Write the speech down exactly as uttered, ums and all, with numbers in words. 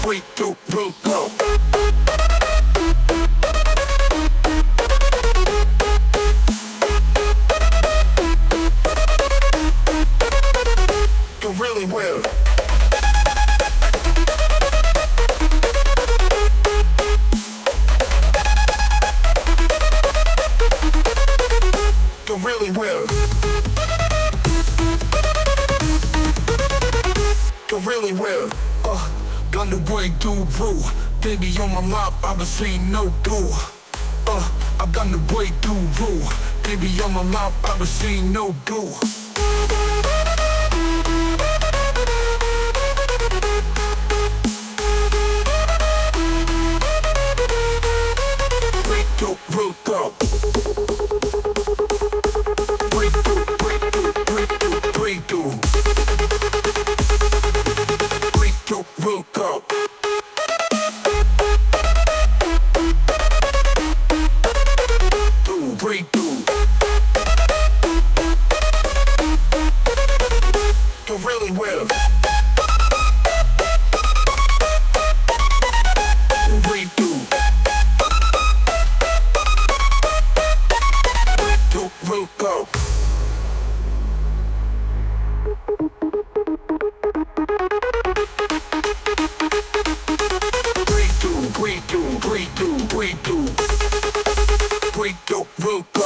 break through, break through. You really will. You really will. You really will. Uh, gonna break through, bro. Baby on my lap, I've been seeing no do. Uh, I'm gonna break through, bro. Baby on my lap, I've been seeing no do. Break through, break through. Break through, break through, break through, break through. Break through, break through. Through, break through. You really will. Break through. Break through, break through. Break through, break through, break through, break through. Break through, break